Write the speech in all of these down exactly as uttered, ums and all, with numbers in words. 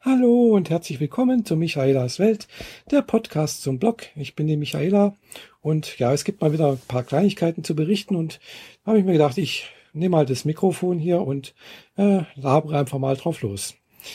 Hallo und herzlich willkommen zu Michaelas Welt, der Podcast zum Blog. Ich bin die Michaela und ja, es gibt mal wieder ein paar Kleinigkeiten zu berichten und da habe ich mir gedacht, ich nehme mal das Mikrofon hier und äh, labere einfach mal drauf los.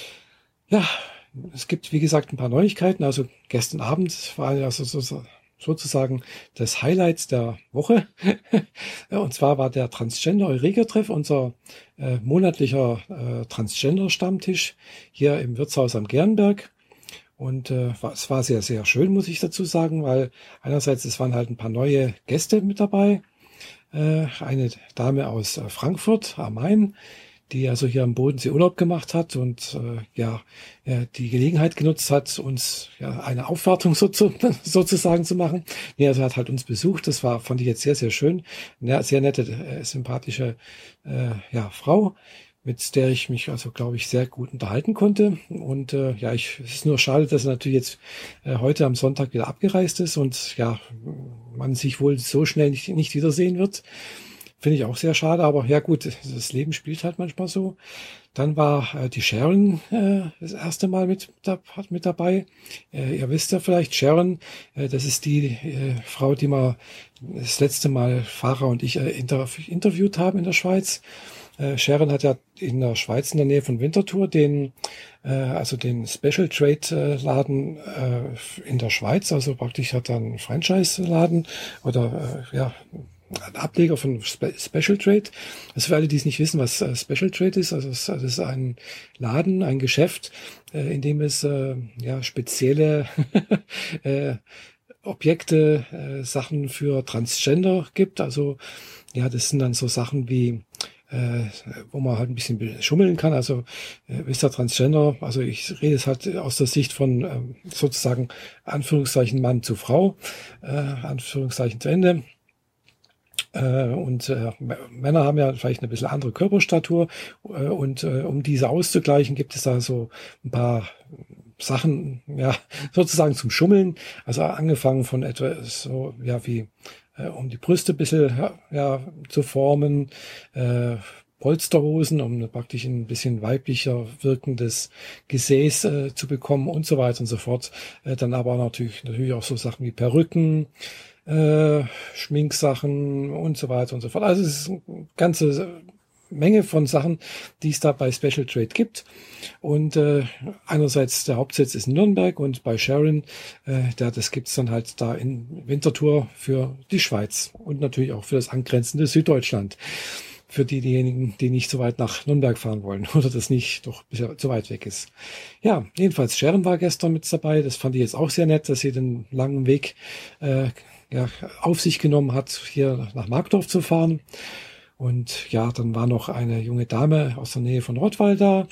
Ja, es gibt wie gesagt ein paar Neuigkeiten. Also gestern Abend war also so, sozusagen das Highlight der Woche. Und zwar war der Transgender Eureka-Treff, unser äh, monatlicher äh, Transgender-Stammtisch hier im Wirtshaus am Gernberg. Und äh, es war sehr, sehr schön, muss ich dazu sagen, weil einerseits es waren halt ein paar neue Gäste mit dabei. Äh, eine Dame aus äh, Frankfurt am Main, die also hier am Bodensee Urlaub gemacht hat und äh, ja, äh, die Gelegenheit genutzt hat, uns ja eine Aufwartung so zu, sozusagen zu machen. Nee, also hat halt uns besucht. Das war, fand ich jetzt sehr, sehr schön. Eine sehr nette, äh, sympathische äh, ja, Frau, mit der ich mich also, glaube ich, sehr gut unterhalten konnte. Und äh, ja, ich, es ist nur schade, dass er natürlich jetzt äh, heute am Sonntag wieder abgereist ist und ja, man sich wohl so schnell nicht, nicht wiedersehen wird. Finde ich auch sehr schade, aber ja gut, das Leben spielt halt manchmal so. Dann war äh, die Sharon äh, das erste Mal mit, da, mit dabei. Äh, ihr wisst ja vielleicht, Sharon, äh, das ist die äh, Frau, die wir das letzte Mal Farah und ich äh, inter, interviewt haben in der Schweiz. Äh, Sharon hat ja in der Schweiz in der Nähe von Winterthur den, äh, also den Special Trade äh, Laden äh, in der Schweiz, also praktisch hat er einen Franchise-Laden oder äh, ja, ein Ableger von Spe Special Trade. Also für alle, die es nicht wissen, was äh, Special Trade ist, also es, das ist ein Laden, ein Geschäft, äh, in dem es äh, ja spezielle äh, Objekte, äh, Sachen für Transgender gibt. Also ja, das sind dann so Sachen wie äh, wo man halt ein bisschen schummeln kann. Also äh, ist der Transgender, also ich rede es halt aus der Sicht von äh, sozusagen Anführungszeichen Mann zu Frau, äh, Anführungszeichen zu Ende. Und äh, Männer haben ja vielleicht eine bisschen andere Körperstatur äh, und äh, um diese auszugleichen, gibt es da so ein paar Sachen, ja, sozusagen zum Schummeln. Also angefangen von etwas so, ja, wie äh, um die Brüste ein bisschen ja, ja, zu formen, äh, Polsterhosen, um praktisch ein bisschen weiblicher wirkendes Gesäß äh, zu bekommen und so weiter und so fort. Äh, dann aber natürlich, natürlich auch so Sachen wie Perücken, Äh, Schminksachen und so weiter und so fort. Also es ist eine ganze Menge von Sachen, die es da bei Special Trade gibt. Und äh, einerseits der Hauptsitz ist in Nürnberg und bei Sharon, äh, da, das gibt's dann halt da in Winterthur für die Schweiz und natürlich auch für das angrenzende Süddeutschland. Für die, diejenigen, die nicht so weit nach Nürnberg fahren wollen oder das nicht doch bisher zu weit weg ist. Ja, jedenfalls Sharon war gestern mit dabei. Das fand ich jetzt auch sehr nett, dass sie den langen Weg äh, ja, auf sich genommen hat, hier nach Markdorf zu fahren. Und ja, dann war noch eine junge Dame aus der Nähe von Rottweil da,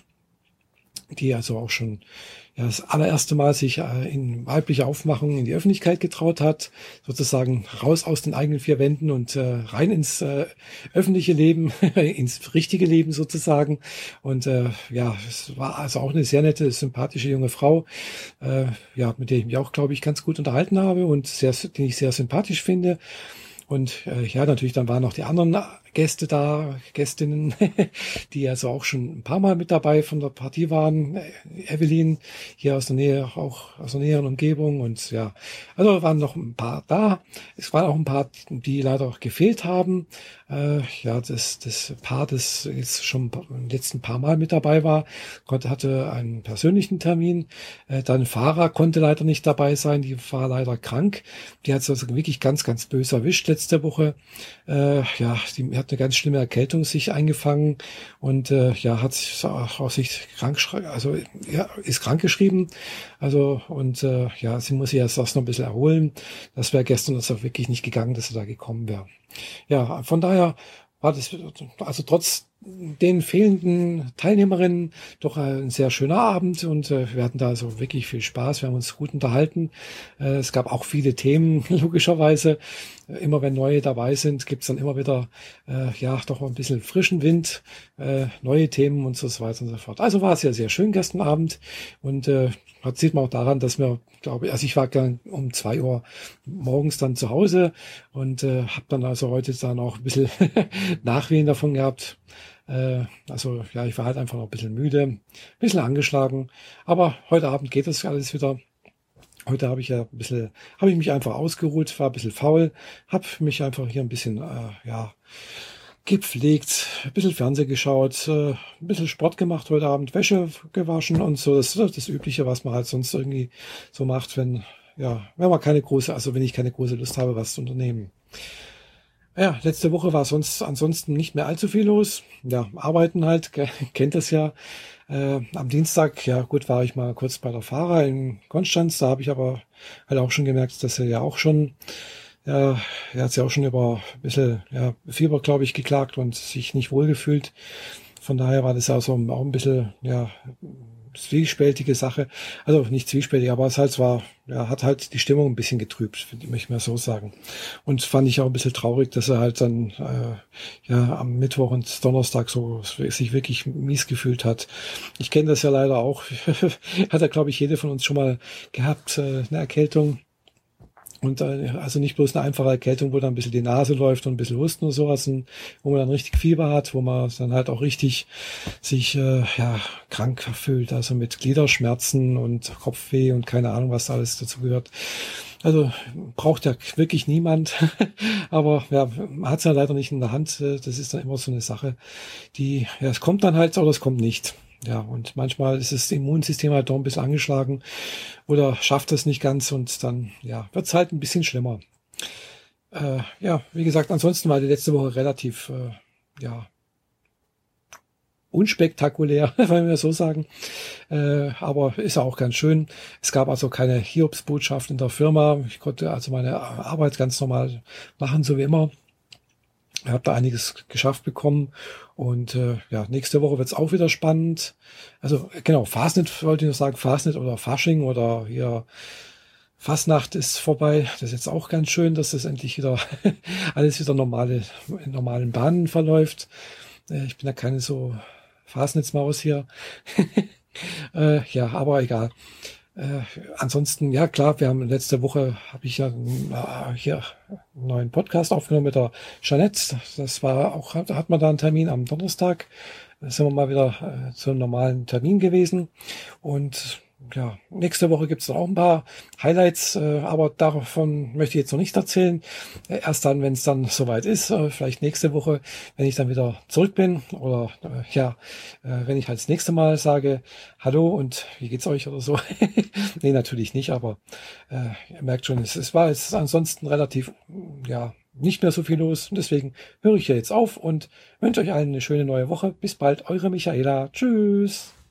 die also auch schon ja, das allererste Mal sich äh, in weiblicher Aufmachung in die Öffentlichkeit getraut hat, sozusagen raus aus den eigenen vier Wänden und äh, rein ins äh, öffentliche Leben, ins richtige Leben sozusagen. Und äh, ja, es war also auch eine sehr nette, sympathische junge Frau, äh, ja, mit der ich mich auch, glaube ich, ganz gut unterhalten habe und sehr, den ich sehr sympathisch finde. Und äh, ja, natürlich, dann waren noch die anderen Gäste da, Gästinnen, die also auch schon ein paar Mal mit dabei von der Partie waren. Evelyn hier aus der Nähe, auch aus der näheren Umgebung. Und ja, also waren noch ein paar da. Es waren auch ein paar, die leider auch gefehlt haben. Äh, ja, das, das Paar, das jetzt schon im letzten paar Mal mit dabei war, konnte, hatte einen persönlichen Termin. Äh, dann Farah konnte leider nicht dabei sein. Die war leider krank. Die hat es also wirklich ganz, ganz böse erwischt letzte Woche. Äh, ja, die hat eine ganz schlimme Erkältung sich eingefangen und äh, ja, hat sich auch sich krank, also ja, ist krank geschrieben. Also und äh, ja, sie muss sich erst noch ein bisschen erholen. Das wäre gestern also wirklich nicht gegangen, dass sie da gekommen wäre. Ja, von daher war das also trotz den fehlenden Teilnehmerinnen doch ein sehr schöner Abend und äh, wir hatten da also wirklich viel Spaß. Wir haben uns gut unterhalten. Äh, es gab auch viele Themen, logischerweise. Äh, immer wenn neue dabei sind, gibt's dann immer wieder äh, ja doch ein bisschen frischen Wind, äh, neue Themen und so weiter und so fort. Also war es sehr, sehr schön gestern Abend und äh, das sieht man auch daran, dass wir, glaube ich, also ich war dann um zwei Uhr morgens dann zu Hause und äh, habe dann also heute dann auch ein bisschen Nachwehen davon gehabt. Äh, also ja, ich war halt einfach noch ein bisschen müde, ein bisschen angeschlagen. Aber heute Abend geht das alles wieder. Heute habe ich ja ein bisschen, habe ich mich einfach ausgeruht, war ein bisschen faul, habe mich einfach hier ein bisschen, äh, ja, gepflegt, ein bisschen Fernsehen geschaut, äh, ein bisschen Sport gemacht heute Abend, Wäsche gewaschen und so. Das ist das Übliche, was man halt sonst irgendwie so macht, wenn, ja, wenn man keine große, also wenn ich keine große Lust habe, was zu unternehmen. Ja, letzte Woche war sonst ansonsten nicht mehr allzu viel los. Ja, arbeiten halt, kennt das ja. Äh, am Dienstag, ja gut, war ich mal kurz bei der Fahrer in Konstanz. Da habe ich aber halt auch schon gemerkt, dass er ja auch schon, ja, er hat sich auch schon über ein bisschen ja, Fieber, glaube ich, geklagt und sich nicht wohlgefühlt. Von daher war das also auch ein bisschen, ja, zwiespältige Sache. Also nicht zwiespältig, aber es halt war, ja, hat halt die Stimmung ein bisschen getrübt, möchte ich mal so sagen. Und fand ich auch ein bisschen traurig, dass er halt dann äh, ja am Mittwoch und Donnerstag so sich wirklich mies gefühlt hat. Ich kenne das ja leider auch. Hat er, glaube ich, jede von uns schon mal gehabt, äh, eine Erkältung. Und äh, also nicht bloß eine einfache Erkältung, wo dann ein bisschen die Nase läuft und ein bisschen Husten und sowas, und wo man dann richtig Fieber hat, wo man dann halt auch richtig sich äh, ja krank fühlt, also mit Gliederschmerzen und Kopfweh und keine Ahnung, was da alles dazu gehört. Also braucht ja wirklich niemand, aber ja, man hat es ja leider nicht in der Hand. Das ist dann immer so eine Sache, die, ja, es kommt dann halt oder es kommt nicht. Ja, und manchmal ist das Immunsystem halt doch ein bisschen angeschlagen oder schafft es nicht ganz und dann, ja, wird es halt ein bisschen schlimmer. Äh, ja, wie gesagt, ansonsten war die letzte Woche relativ, äh, ja, unspektakulär, wenn wir so sagen. Äh, aber ist ja auch ganz schön. Es gab also keine Hiobsbotschaft in der Firma. Ich konnte also meine Arbeit ganz normal machen, so wie immer. Ich habe da einiges geschafft bekommen und äh, ja, nächste Woche wird's auch wieder spannend. Also genau, Fasnet wollte ich noch sagen, Fasnet oder Fasching oder hier Fasnacht ist vorbei. Das ist jetzt auch ganz schön, dass das endlich wieder alles wieder normale, in normalen Bahnen verläuft. Äh, ich bin ja keine so Fasnetsmaus hier. äh, ja, aber egal. Äh, ansonsten, ja klar, wir haben letzte Woche, habe ich ja äh, hier einen neuen Podcast aufgenommen mit der Jeanette. Das war auch, da hat man da einen Termin am Donnerstag. Da sind wir mal wieder äh, zu einem normalen Termin gewesen. Und ja, nächste Woche gibt es auch ein paar Highlights, äh, aber davon möchte ich jetzt noch nicht erzählen. Äh, erst dann, wenn es dann soweit ist, äh, vielleicht nächste Woche, wenn ich dann wieder zurück bin oder äh, ja, äh, wenn ich halt das nächste Mal sage, hallo und wie geht's euch oder so. Nee, natürlich nicht, aber äh, ihr merkt schon, es, es war jetzt ansonsten relativ, ja, nicht mehr so viel los. Und deswegen höre ich hier jetzt auf und wünsche euch allen eine schöne neue Woche. Bis bald, eure Michaela. Tschüss.